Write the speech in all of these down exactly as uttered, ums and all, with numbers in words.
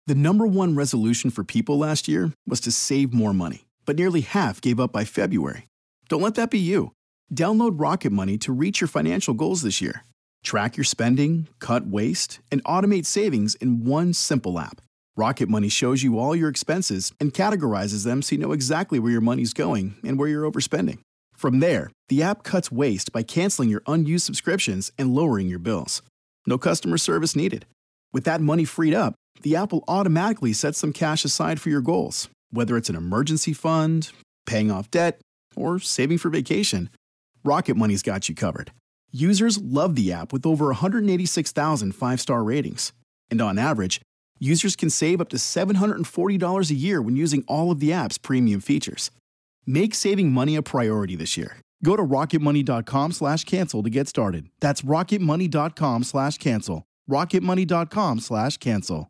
The number one resolution for people last year was to save more money, but nearly half gave up by February. Don't let that be you. Download Rocket Money to reach your financial goals this year. Track your spending, cut waste, and automate savings in one simple app. Rocket Money shows you all your expenses and categorizes them so you know exactly where your money's going and where you're overspending. From there, the app cuts waste by canceling your unused subscriptions and lowering your bills. No customer service needed. With that money freed up, the app will automatically set some cash aside for your goals, whether it's an emergency fund, paying off debt, or saving for vacation. Rocket Money's got you covered. Users love the app with over one hundred eighty-six thousand five-star ratings. And on average, users can save up to seven hundred forty dollars a year when using all of the app's premium features. Make saving money a priority this year. Go to rocketmoney.com slash cancel to get started. That's rocketmoney.com slash cancel. rocketmoney.com slash cancel.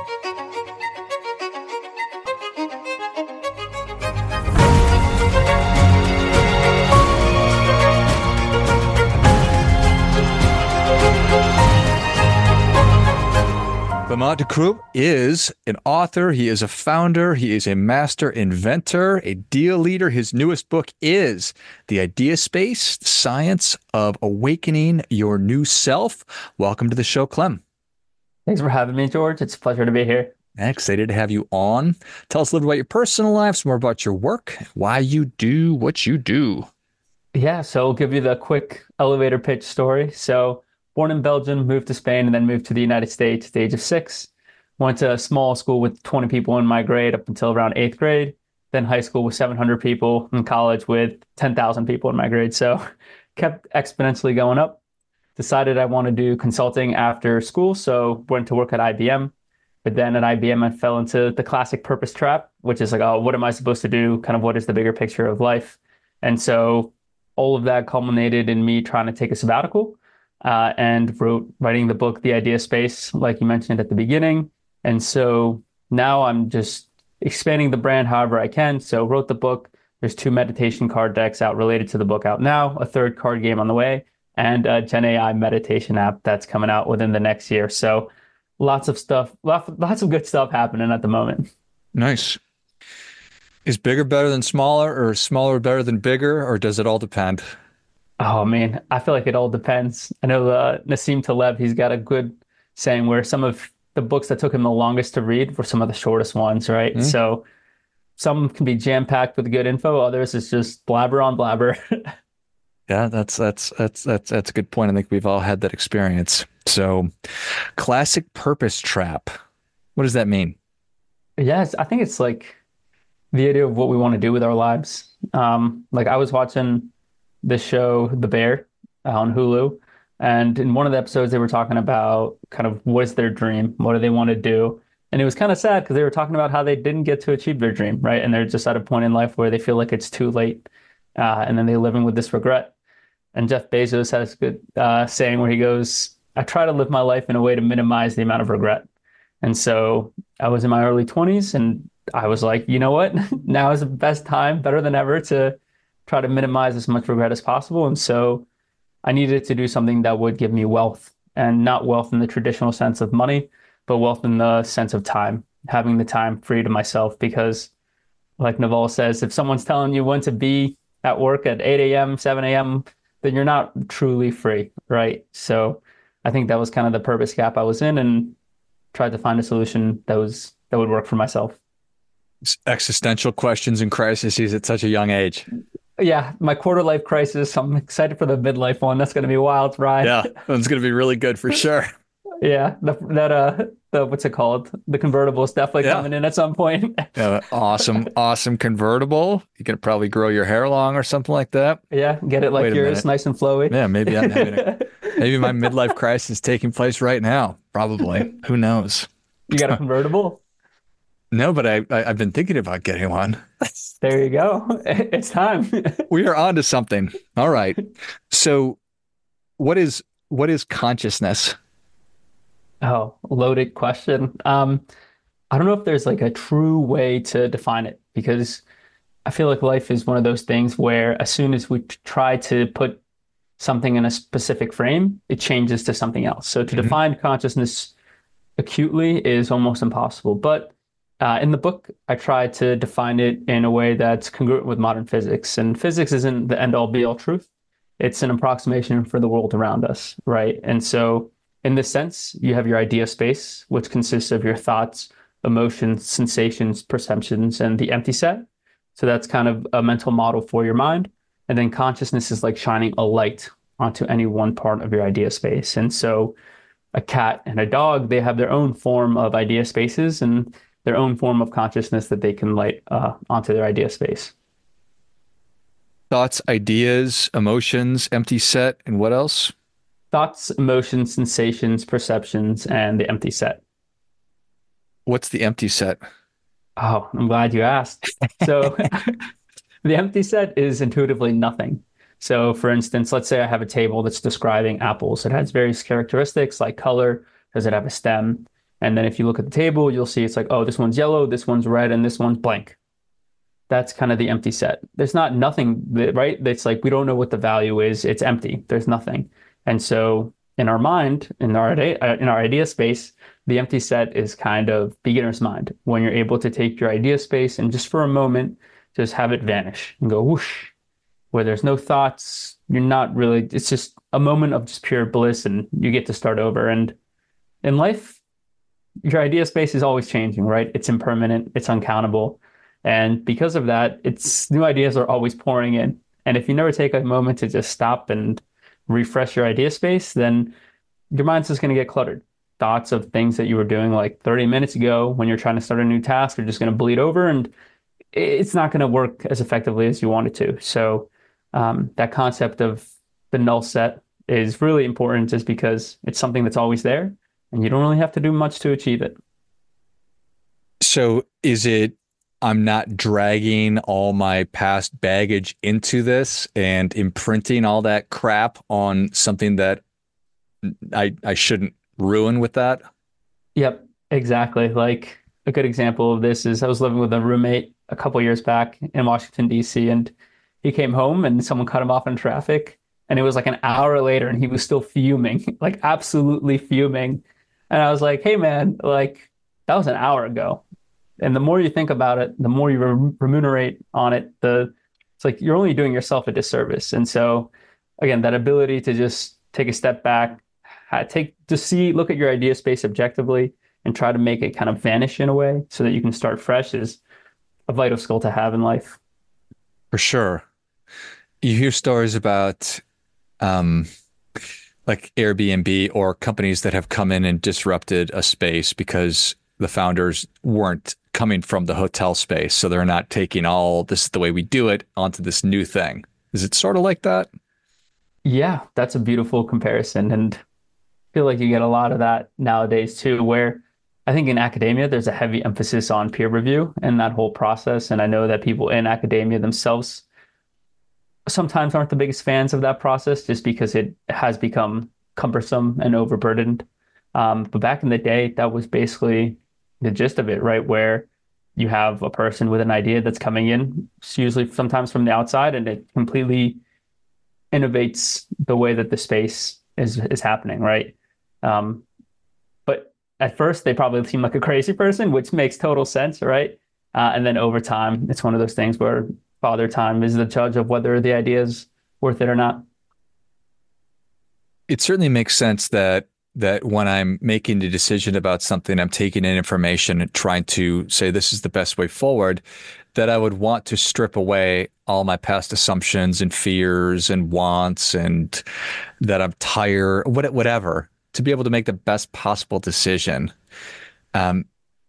Bemont DeCroux is an author. He is a founder. He is a master inventor, a deal leader. His newest book is The Idea Space, The Science of Awakening Your New Self. Welcome to the show, Clem. Thanks for having me, George. It's a pleasure to be here. Excited to have you on. Tell us a little about your personal life, some more about your work, why you do what you do. Yeah, so I'll give you the quick elevator pitch story. So born in Belgium, moved to Spain, and then moved to the United States at the age of six. Went to a small school with twenty people in my grade up until around eighth grade. Then high school with seven hundred people, and college with ten thousand people in my grade. So kept exponentially going up. Decided I want to do consulting after school, so went to work at I B M. But then at I B M, I fell into the classic purpose trap, which is like, oh, what am I supposed to do? Kind of what is the bigger picture of life? And so all of that culminated in me trying to take a sabbatical. Uh, and wrote writing the book, The Idea Space, like you mentioned at the beginning. And so now I'm just expanding the brand however I can. So wrote the book. There's two meditation card decks out related to the book out now, a third card game on the way, and a Gen A I meditation app that's coming out within the next year. So lots of stuff, lots, lots of good stuff happening at the moment. Nice. Is bigger better than smaller, or smaller better than bigger, or does it all depend? Oh, man, I feel like it all depends. I know uh, Nassim Taleb, he's got a good saying where some of the books that took him the longest to read were some of the shortest ones, right? Mm-hmm. So some can be jam-packed with good info. Others is just blabber on blabber. Yeah, that's, that's, that's, that's, that's a good point. I think we've all had that experience. So classic purpose trap. What does that mean? Yes, I think it's like the idea of what we want to do with our lives. Um, like I was watching the show The Bear on Hulu, and in one of the episodes they were talking about kind of what is their dream, what do they want to do, and it was kind of sad because they were talking about how they didn't get to achieve their dream, right? And they're just at a point in life where they feel like it's too late, uh, and then they're living with this regret. And Jeff Bezos has a good uh, saying where he goes, I try to live my life in a way to minimize the amount of regret. And so I was in my early twenties and I was like, you know what, now is the best time, better than ever, to try to minimize as much regret as possible. And so I needed to do something that would give me wealth, and not wealth in the traditional sense of money, but wealth in the sense of time, having the time free to myself. Because like Naval says, if someone's telling you when to be at work at eight a.m., seven a.m., then you're not truly free, right? So I think that was kind of the purpose gap I was in, and tried to find a solution that was that would work for myself. Existential questions and crises at such a young age. Yeah, my quarter life crisis. I'm excited for the midlife one. That's going to be a wild ride. Yeah, it's going to be really good for sure. Yeah, the, that uh, the what's it called? The convertible is definitely yeah. coming in at some point. Yeah, awesome, awesome convertible. You can probably grow your hair long or something like that. Yeah, get it like Wait yours, nice and flowy. Yeah, maybe I'm having a, maybe my midlife crisis is taking place right now. Probably. Who knows? You got a convertible? No, but I, I I've been thinking about getting one. There you go. It's time. We are on to something. All right. So, what is what is consciousness? Oh, loaded question. Um, I don't know if there's like a true way to define it, because I feel like life is one of those things where as soon as we try to put something in a specific frame, it changes to something else. So to mm-hmm. define consciousness acutely is almost impossible. But uh, in the book, I try to define it in a way that's congruent with modern physics. And physics isn't the end all be all truth. It's an approximation for the world around us, right? And so in this sense, you have your idea space, which consists of your thoughts, emotions, sensations, perceptions, and the empty set. So that's kind of a mental model for your mind. And then consciousness is like shining a light onto any one part of your idea space. And so a cat and a dog, they have their own form of idea spaces and their own form of consciousness that they can light uh, onto their idea space. Thoughts, ideas, emotions, empty set, and what else? Thoughts, emotions, sensations, perceptions, and the empty set. What's the empty set? Oh, I'm glad you asked. So the empty set is intuitively nothing. So for instance, let's say I have a table that's describing apples. It has various characteristics like color. Does it have a stem? And then if you look at the table, you'll see it's like, oh, this one's yellow, this one's red, and this one's blank. That's kind of the empty set. There's not nothing, right? It's like we don't know what the value is. It's empty. There's nothing. And so in our mind, in our in our idea space, the empty set is kind of beginner's mind. When you're able to take your idea space and just for a moment, just have it vanish and go whoosh, where there's no thoughts. You're not really, it's just a moment of just pure bliss and you get to start over. And in life, your idea space is always changing, right? It's impermanent, it's uncountable. And because of that, it's new ideas are always pouring in. And if you never take a moment to just stop and refresh your idea space, then your mind's just going to get cluttered. Thoughts of things that you were doing like thirty minutes ago when you're trying to start a new task are just going to bleed over and it's not going to work as effectively as you want it to. So um, that concept of the null set is really important just because it's something that's always there and you don't really have to do much to achieve it. So is it I'm not dragging all my past baggage into this and imprinting all that crap on something that I I shouldn't ruin with that? Yep, exactly. Like a good example of this is I was living with a roommate a couple years back in Washington, D C, and he came home and someone cut him off in traffic. And it was like an hour later and he was still fuming, like absolutely fuming. And I was like, hey, man, like that was an hour ago. And the more you think about it, the more you re- remunerate on it, the it's like you're only doing yourself a disservice. And so, again, that ability to just take a step back, take to see, look at your idea space objectively, and try to make it kind of vanish in a way so that you can start fresh is a vital skill to have in life. For sure. You hear stories about um, like Airbnb or companies that have come in and disrupted a space because the founders weren't coming from the hotel space. So they're not taking all this is the way we do it onto this new thing. Is it sort of like that? Yeah, that's a beautiful comparison. And I feel like you get a lot of that nowadays too, where I think in academia, there's a heavy emphasis on peer review and that whole process. And I know that people in academia themselves sometimes aren't the biggest fans of that process just because it has become cumbersome and overburdened. Um, but back in the day, that was basically the gist of it, right? Where you have a person with an idea that's coming in, it's usually sometimes from the outside, and it completely innovates the way that the space is is happening, right? Um, but at first, they probably seem like a crazy person, which makes total sense, right? Uh, and then over time, it's one of those things where Father Time is the judge of whether the idea is worth it or not. It certainly makes sense that that when I'm making a decision about something, I'm taking in information and trying to say this is the best way forward, that I would want to strip away all my past assumptions and fears and wants and that I'm tired, whatever, to be able to make the best possible decision. Um,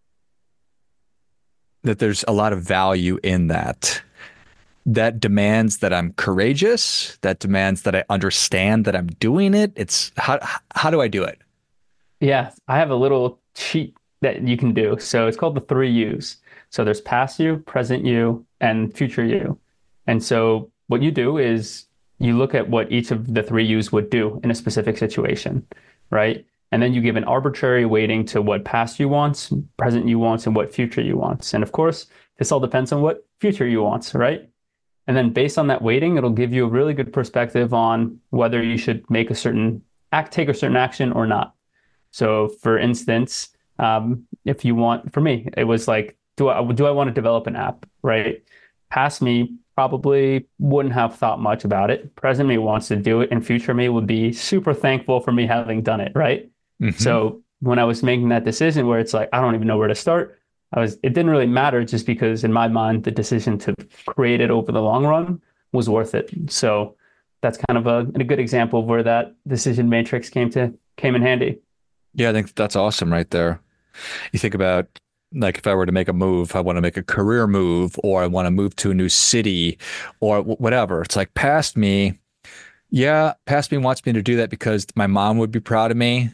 that there's a lot of value in that. That demands that I'm courageous. That demands that I understand that I'm doing it. It's how how do I do it? Yeah, I have a little cheat that you can do. So it's called the three U's. So there's past you, present you, and future you. And so what you do is you look at what each of the three U's would do in a specific situation, right? And then you give an arbitrary weighting to what past you wants, present you wants, and what future you wants. And of course, this all depends on what future you wants, right? And then based on that weighting, it'll give you a really good perspective on whether you should make a certain act, take a certain action or not. So for instance, Um, if you want, for me, it was like, do I do I want to develop an app, right? Past me probably wouldn't have thought much about it. Present me wants to do it, and future me would be super thankful for me having done it, right? Hmm. So when I was making that decision where it's like, I don't even know where to start, I was, it didn't really matter just because in my mind, the decision to create it over the long run was worth it. So that's kind of a, a good example of where that decision matrix came to came in handy. Yeah, I think that's awesome right there. You think about like if I were to make a move, I want to make a career move or I want to move to a new city or w- whatever. It's like past me. Yeah, past me wants me to do that because my mom would be proud of me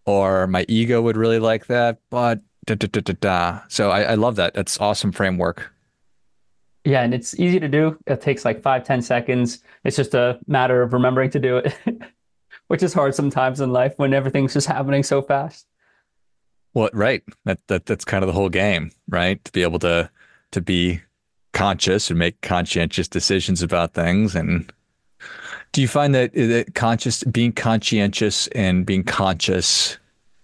or my ego would really like that. But da, da, da, da, da. So I, I love that. That's awesome framework. Yeah, and it's easy to do. It takes like five, ten seconds. It's just a matter of remembering to do it, which is hard sometimes in life when everything's just happening so fast. Well, right. That that that's kind of the whole game, right? To be able to to be conscious and make conscientious decisions about things. And do you find that, that conscious being conscientious and being conscious,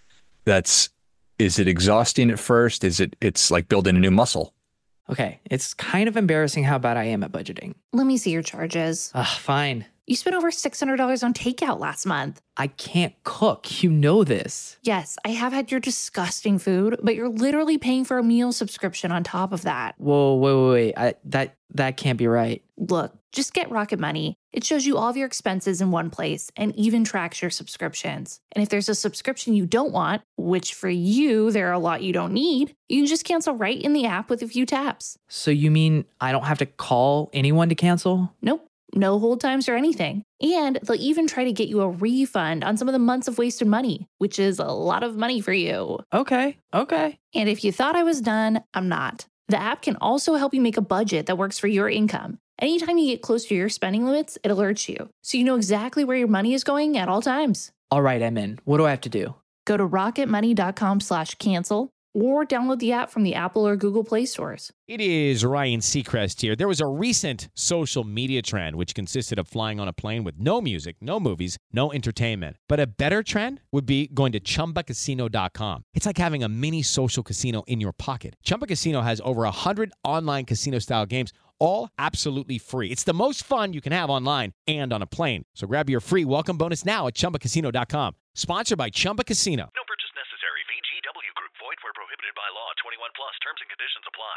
that's is it exhausting at first? Is it it's like building a new muscle? Okay, it's kind of embarrassing how bad I am at budgeting. Let me see your charges. Ugh, fine. You spent over six hundred dollars on takeout last month. I can't cook. You know this. Yes, I have had your disgusting food, but you're literally paying for a meal subscription on top of that. Whoa, wait, wait, wait. I, that that can't be right. Look, just get Rocket Money. It shows you all of your expenses in one place and even tracks your subscriptions. And if there's a subscription you don't want, which for you, there are a lot you don't need, you can just cancel right in the app with a few taps. So you mean I don't have to call anyone to cancel? Nope. No hold times or anything. And they'll even try to get you a refund on some of the months of wasted money, which is a lot of money for you. Okay, okay. And if you thought I was done, I'm not. The app can also help you make a budget that works for your income. Anytime you get close to your spending limits, it alerts you, so you know exactly where your money is going at all times. All right, I'm in. What do I have to do? Go to rocketmoney.com slash cancel or download the app from the Apple or Google Play stores. It is Ryan Seacrest here. There was a recent social media trend which consisted of flying on a plane with no music, no movies, no entertainment. But a better trend would be going to chumba casino dot com. It's like having a mini social casino in your pocket. Chumba Casino has over one hundred online casino-style games, all absolutely free. It's the most fun you can have online and on a plane. So grab your free welcome bonus now at chumba casino dot com. Sponsored by Chumba Casino. No purchase necessary. V G W Group. Void where prohibited by law. twenty-one plus. Terms and conditions apply.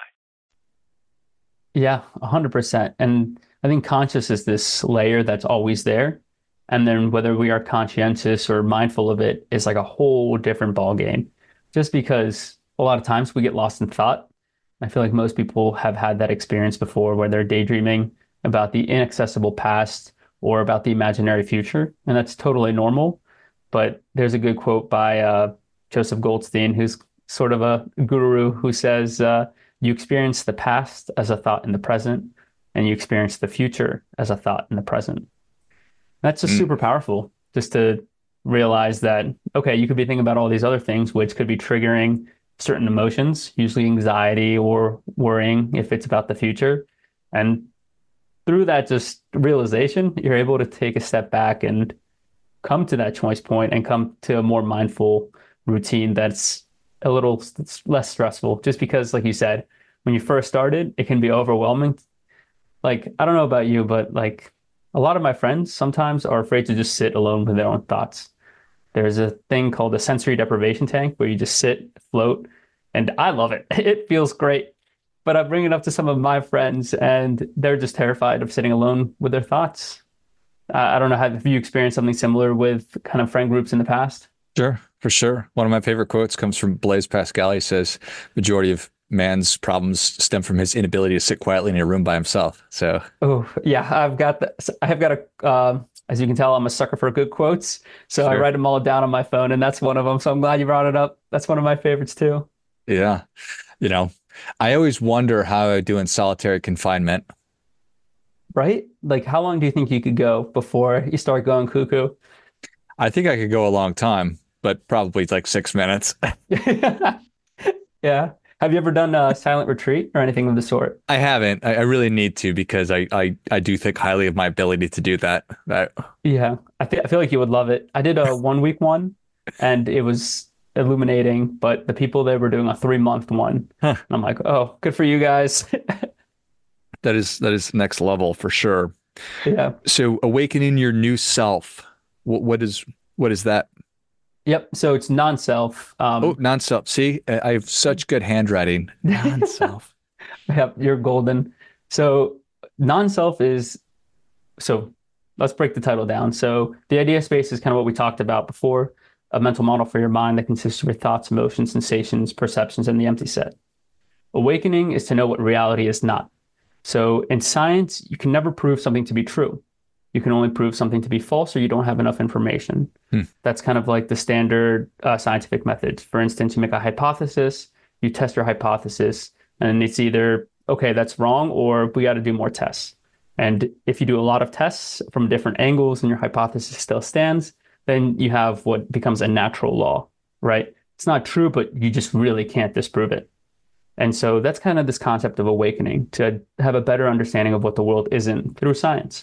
Yeah, one hundred percent. And I think conscious is this layer that's always there. And then whether we are conscientious or mindful of it is like a whole different ball game. Just because a lot of times we get lost in thought. I feel like most people have had that experience before where they're daydreaming about the inaccessible past or about the imaginary future. And that's totally normal. But there's a good quote by uh, Joseph Goldstein, who's sort of a guru, who says, uh, you experience the past as a thought in the present, and you experience the future as a thought in the present. That's just Mm. super powerful, just to realize that, okay, you could be thinking about all these other things, which could be triggering certain emotions, usually anxiety or worrying if it's about the future. And through that just realization, you're able to take a step back and come to that choice point and come to a more mindful routine that's a little s- less stressful. Just because, like you said, when you first started, it can be overwhelming. Like, I don't know about you, but like a lot of my friends sometimes are afraid to just sit alone with their own thoughts. There's a thing called a sensory deprivation tank where you just sit, float, and I love it. It feels great. But I bring it up to some of my friends, and they're just terrified of sitting alone with their thoughts. Uh, I don't know, have you experienced something similar with kind of friend groups in the past? Sure, for sure. One of my favorite quotes comes from Blaise Pascal. He says, majority of man's problems stem from his inability to sit quietly in a room by himself. So, Oh, yeah, I've got the, I have got a, uh, as you can tell, I'm a sucker for good quotes. So I Sure. write them all down on my phone, and that's one of them. So I'm glad you brought it up. That's one of my favorites too. yeah, you know, I always wonder how I do in solitary confinement. Right? Like, how long do you think you could go before you start going cuckoo? I think I could go a long time, but probably like six minutes. Yeah. Have you ever done a silent retreat or anything of the sort? I haven't. I, I really need to because I, I, I do think highly of my ability to do that. That Yeah, I think I feel like you would love it. I did a one week one, and it was illuminating, but the people there were doing a three month one. Huh. And I'm like, oh, good for you guys. That is that is next level for sure. Yeah. So awakening your new self. What what is what is that? Yep. So it's non-self. Um, Oh, non-self. See, I I have such good handwriting. Non-self. Yep, you're golden. So non-self is, so let's break the title down. So the idea space is kind of what we talked about before, a mental model for your mind that consists of your thoughts, emotions, sensations, perceptions, and the empty set. Awakening is to know what reality is not. So in science, you can never prove something to be true. You can only prove something to be false, or you don't have enough information. Hmm. That's kind of like the standard uh, scientific methods. For instance, you make a hypothesis, you test your hypothesis, and it's either, okay, that's wrong, or we got to do more tests. And if you do a lot of tests from different angles and your hypothesis still stands, then you have what becomes a natural law, right? It's not true, but you just really can't disprove it. And so that's kind of this concept of awakening, to have a better understanding of what the world isn't through science.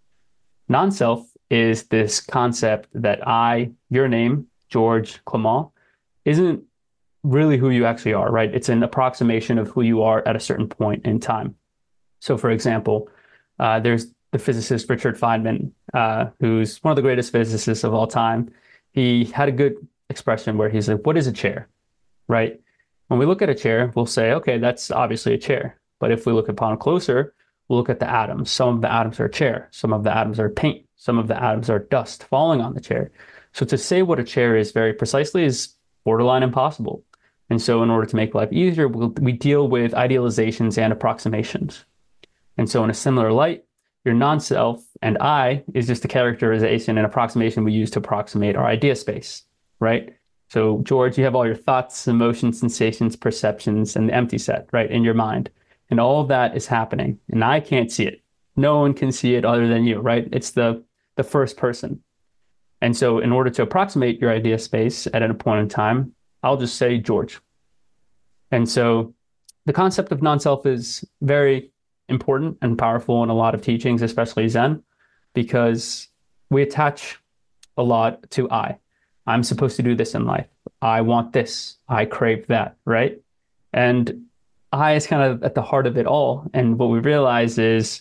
Non-self is this concept that I, your name, George Clement, isn't really who you actually are, right? It's an approximation of who you are at a certain point in time. So for example, uh, there's the physicist Richard Feynman, uh, who's one of the greatest physicists of all time. He had a good expression where he's like, what is a chair, right? When we look at a chair, we'll say, okay, that's obviously a chair. But if we look upon closer, we'll look at the atoms. Some of the atoms are a chair. Some of the atoms are paint. Some of the atoms are dust falling on the chair. So to say what a chair is very precisely is borderline impossible. And so in order to make life easier, we'll, we deal with idealizations and approximations. And so in a similar light, your non-self and I is just a characterization and approximation we use to approximate our idea space, right? So George, you have all your thoughts, emotions, sensations, perceptions, and the empty set, right, in your mind. And all of that is happening, and I can't see it. No one can see it other than you, right? It's the, the first person. And so in order to approximate your idea space at a point in time, I'll just say George. And so the concept of non-self is very important and powerful in a lot of teachings, especially Zen, because we attach a lot to I. I'm supposed to do this in life. I want this. I crave that, right? And I is kind of at the heart of it all. And what we realize is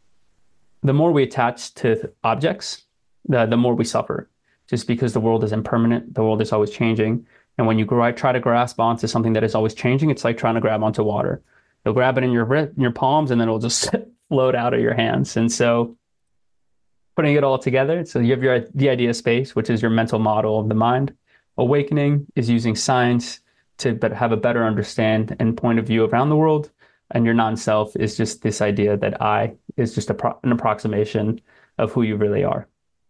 the more we attach to objects, the, the more we suffer, just because the world is impermanent. The world is always changing. And when you try to grasp onto something that is always changing, it's like trying to grab onto water. You'll grab it in your in your palms, and then it'll just float out of your hands. And so putting it all together, so you have your the idea space, which is your mental model of the mind. Awakening is using science to but have a better understand and point of view around the world. And your non-self is just this idea that I is just a pro- an approximation of who you really are.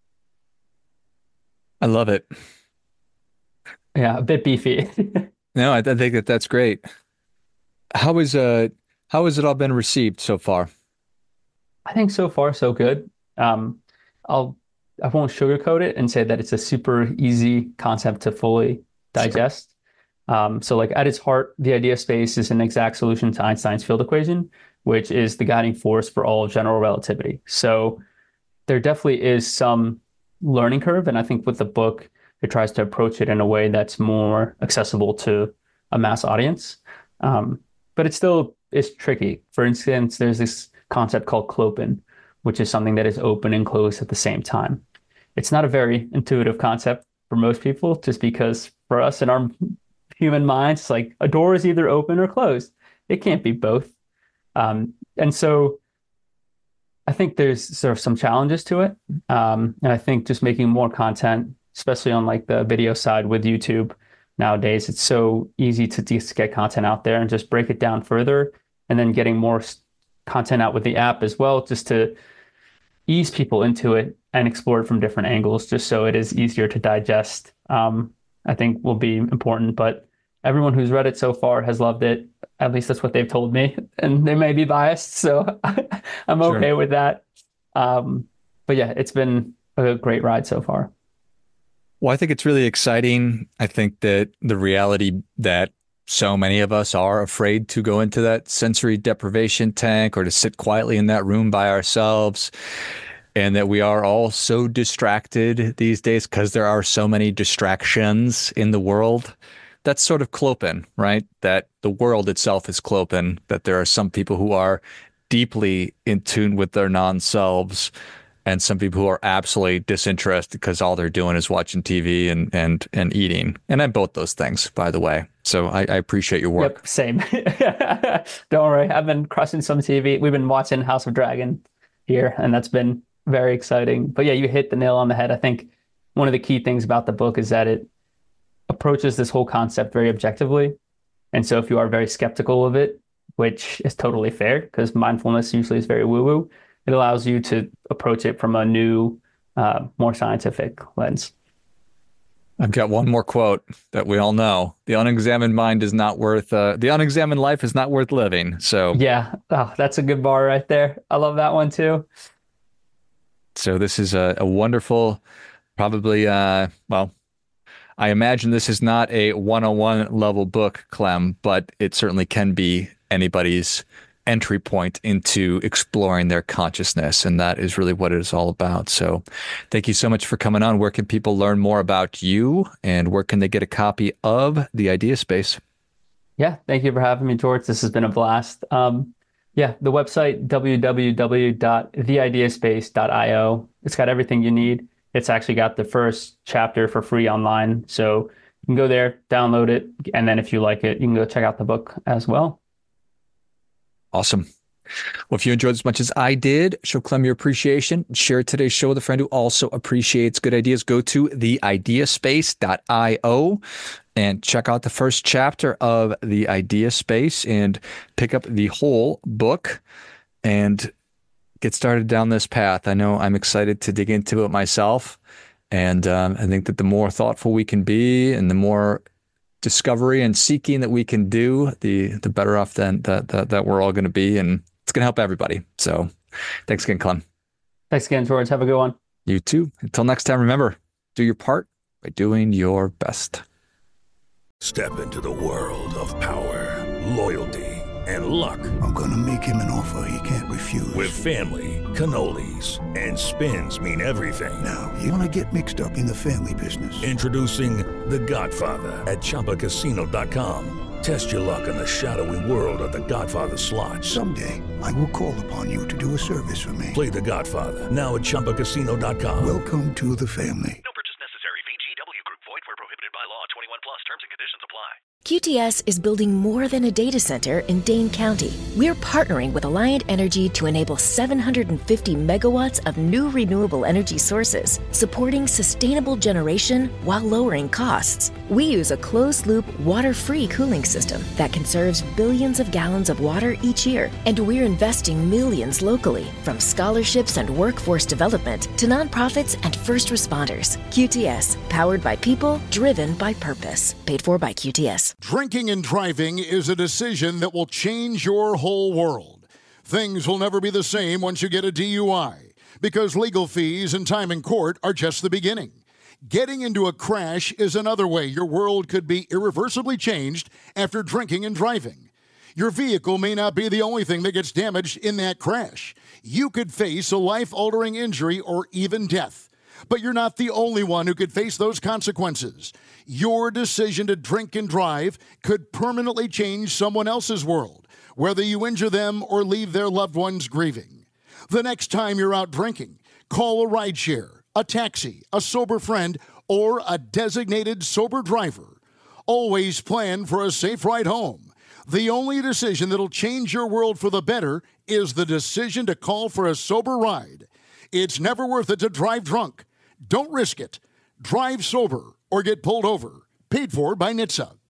I love it. Yeah, a bit beefy. No, I, I think that that's great. How is uh how has it all been received so far? I think so far so good. Um, I'll I won't sugarcoat it and say that it's a super easy concept to fully digest. Sure. Um, so like at its heart, the idea space is an exact solution to Einstein's field equation, which is the guiding force for all of general relativity. So there definitely is some learning curve, and I think with the book, it tries to approach it in a way that's more accessible to a mass audience. Um, but it still is tricky. For instance, there's this concept called clopin, which is something that is open and closed at the same time. It's not a very intuitive concept for most people, just because for us in our human minds, it's like a door is either open or closed. It can't be both. Um, and so I think there's sort of some challenges to it. Um, and I think just making more content, especially on like the video side with YouTube nowadays, it's so easy to just get content out there and just break it down further, and then getting more content out with the app as well, just to ease people into it and explore it from different angles, just so it is easier to digest. Um, I think will be important, but everyone who's read it so far has loved it. At least that's what they've told me, and they may be biased, so I'm Sure. okay with that. Um, but yeah, it's been a great ride so far. Well, I think it's really exciting. I think that the reality that so many of us are afraid to go into that sensory deprivation tank or to sit quietly in that room by ourselves. and that we are all so distracted these days because there are so many distractions in the world. That's sort of clopen, right? That the world itself is clopen, that there are some people who are deeply in tune with their non-selves and some people who are absolutely disinterested because all they're doing is watching T V and and and eating. And I'm both those things, by the way. So I, I appreciate your work. Yep, same. Don't worry. I've been crushing some T V. We've been watching House of Dragon here, and that's been very exciting. But yeah, you hit the nail on the head. I think one of the key things about the book is that it approaches this whole concept very objectively. And so if you are very skeptical of it, which is totally fair because mindfulness usually is very woo-woo, it allows you to approach it from a new, uh, more scientific lens. I've got one more quote that we all know. The unexamined mind is not worth, uh, the unexamined life is not worth living. So yeah, oh, that's a good bar right there. I love that one too. So this is a, a wonderful, probably, uh, well, I imagine this is not a one oh one level book, Clem, but it certainly can be anybody's entry point into exploring their consciousness. And that is really what it is all about. So thank you so much for coming on. Where can people learn more about you and where can they get a copy of The Idea Space? Yeah, thank you for having me, George. This has been a blast. Um, yeah, the website, w w w dot the idea space dot i o. It's got everything you need. It's actually got the first chapter for free online. So you can go there, download it. And then if you like it, you can go check out the book as well. Awesome. Well, if you enjoyed as much as I did, show Clem your appreciation. Share today's show with a friend who also appreciates good ideas. Go to the idea space dot i o and check out the first chapter of The Idea Space and pick up the whole book and get started down this path. I know I'm excited to dig into it myself. And um, I think that the more thoughtful we can be and the more discovery and seeking that we can do, the the better off then that, that, that we're all going to be. And it's going to help everybody. So thanks again, Clem. Thanks again, George. Have a good one. You too. Until next time, remember, do your part by doing your best. Step into the world of power, loyalty, and luck. I'm going to make him an offer he can't refuse. With family, cannolis, and spins mean everything. Now, you want to get mixed up in the family business. Introducing The Godfather at chumba casino dot com. Test your luck in the shadowy world of The Godfather slot. Someday, I will call upon you to do a service for me. Play The Godfather now at chumba casino dot com. Welcome to the family. No purchase necessary. V G W Group. Void where prohibited by law. twenty-one plus. Terms and conditions apply. Q T S is building more than a data center in Dane County. We're partnering with Alliant Energy to enable seven hundred fifty megawatts of new renewable energy sources, supporting sustainable generation while lowering costs. We use a closed-loop, water-free cooling system that conserves billions of gallons of water each year, and we're investing millions locally, from scholarships and workforce development to nonprofits and first responders. Q T S, powered by people, driven by purpose. Paid for by Q T S. Drinking and driving is a decision that will change your whole world. Things will never be the same once you get a D U I, because legal fees and time in court are just the beginning. Getting into a crash is another way your world could be irreversibly changed after drinking and driving. Your vehicle may not be the only thing that gets damaged in that crash. You could face a life-altering injury or even death. But you're not the only one who could face those consequences. Your decision to drink and drive could permanently change someone else's world, whether you injure them or leave their loved ones grieving. The next time you're out drinking, call a rideshare, a taxi, a sober friend, or a designated sober driver. Always plan for a safe ride home. The only decision that'll change your world for the better is the decision to call for a sober ride. It's never worth it to drive drunk. Don't risk it. Drive sober or get pulled over. Paid for by N H T S A.